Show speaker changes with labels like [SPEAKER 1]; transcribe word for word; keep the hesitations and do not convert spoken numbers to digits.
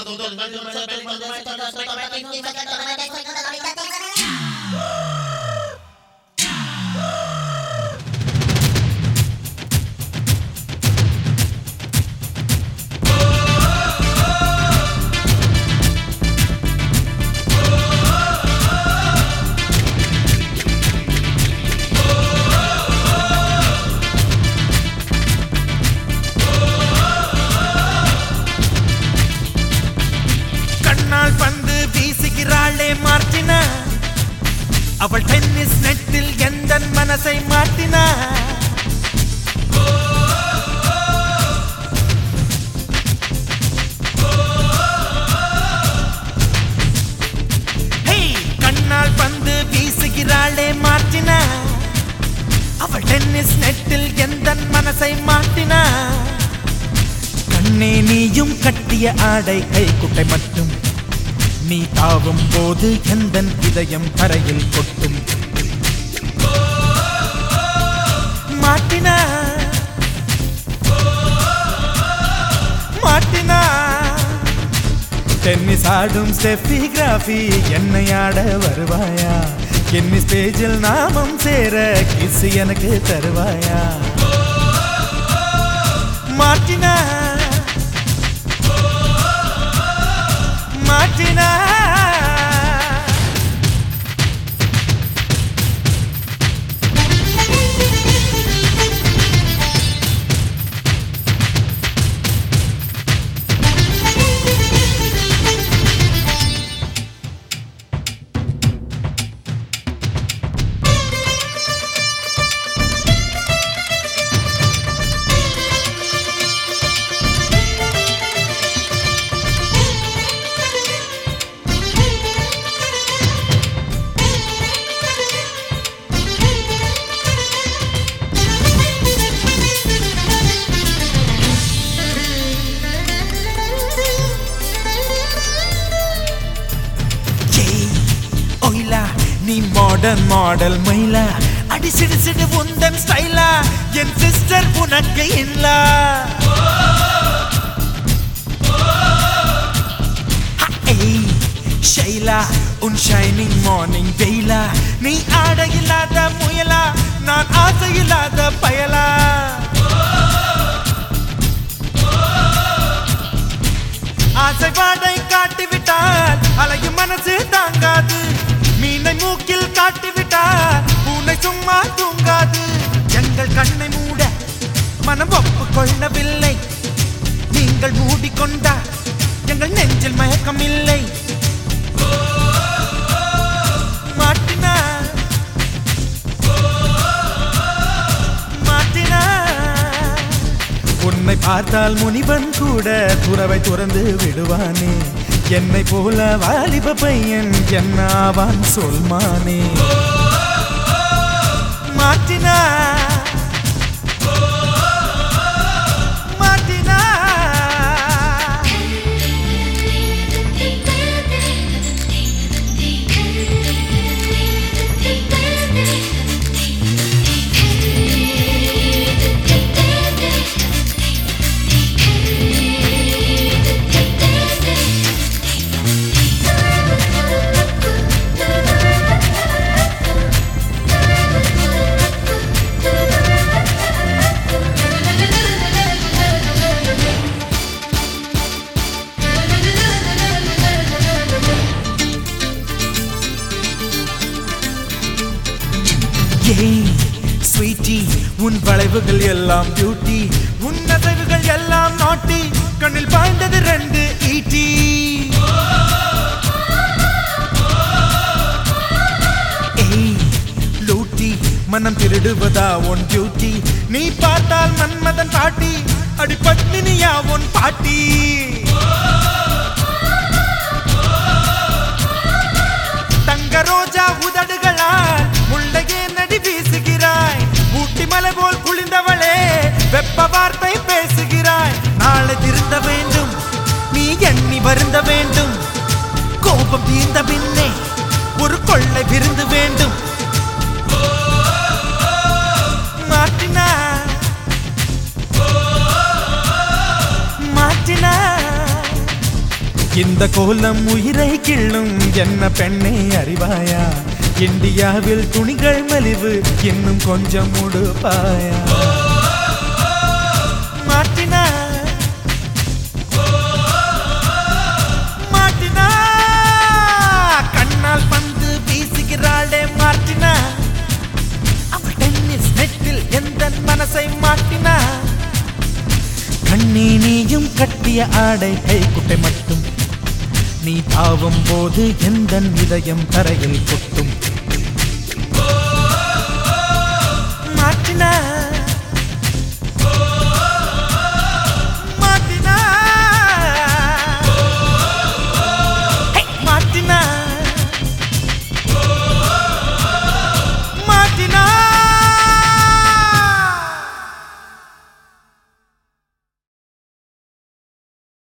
[SPEAKER 1] Martina அவள் tennis நெட்டில் எந்தன் மனசை மாட்டினா கண்ணால் பந்து வீசுகிறாளே மார்டினா அவள் டென்னிஸ் நெட்டில் எந்தன் மனசை மாட்டினா கண்ணே நீயும் கட்டிய ஆடை கைக்குட்டை மட்டும் நீ தாவும் போது எந்தன் இதயம் தரையில் கொட்டும் மாட்டினா மாட்டினா டென்னிஸ் ஆடும் ஸ்டெஃபி கிராஃபி என்னை ஆட வருவாயா டென்னிஸ் பேஜில் நாமம் சேர கிஸ் எனக்கு தருவாயா மாட்டினா மாட்டினா நீ மாடர்ன் மாடல் மயிலா அடி சிடு சிடு உந்தன் ஸ்டைலா என் சிஸ்டர் உனக்கு இல்லா ஷைலா உன் ஷைனிங் மார்னிங் வெயிலா நீ ஆட இல்லாத முயலா நான் ஆசை இல்லாத பயலா ஆசை வாடை காட்டிவிட்டால் அலையும் மனசு தாங்காது மீனை மூக்கில் காட்டிவிட்டார் பூனை சும்மா தூங்காது எங்கள் கண்ணை மூட மனம் ஒப்புக்கொள்ளவில்லை நீங்கள் மூடிக்கொண்டார் எங்கள் நெஞ்சில் மயக்கம் இல்லை மாட்டினா மாட்டினா உன்னை பார்த்தால் முனிவன் கூட துறவை துறந்து விடுவானே என்னை போல வாலிப பையன் என்னாவான் சொல்மானே மாட்டினா மாட்டினா ஸ்வீட்டி உன் வளைவுகள் எல்லாம் பியூட்டி உன் அசைவுகள் எல்லாம் நாட்டி கண்ணில் பாய்ந்தது ரெண்டு ஈட்டி லூட்டி மனம் திருடுவதா உன் டியூட்டி நீ பார்த்தால் மன்மதன் பாட்டி அடி பத்மினியா உன் பாட்டி தங்க ரோஜா உதடுகளால் முள்ளையே நடி வீசுகிறாய் ஊட்டி மலை போல் குளிர்ந்தவளே வெப்ப வார்த்தை பேசுகிறாய் நாளை திருந்த வேண்டும் நீ எண்ணி வருந்த வேண்டும் கோபம் தீர்ந்த பின்னே ஒரு கொள்ளை விருந்து வேண்டும் மாட்டினா மாட்டினா இந்த கோலம் உயிரை கிள்ளும் என்ன பெண்ணே அறிவாயா இந்தியாவில் துணிகள் மலிவு இன்னும் கொஞ்சம் உடுப்பாயா மாட்டினா மாட்டினா கண்ணால் பந்து வீசுகிறாளே மாட்டினா அவள் டென்னிஸ் நெட்டில் எந்த மனசை மாட்டினா கண்ணே நீயும் கட்டிய ஆடை கைக்குட்டை மட்டும் நீ தாவும் போது எந்த இதயம் தரையில் கொட்டும் மாட்டினா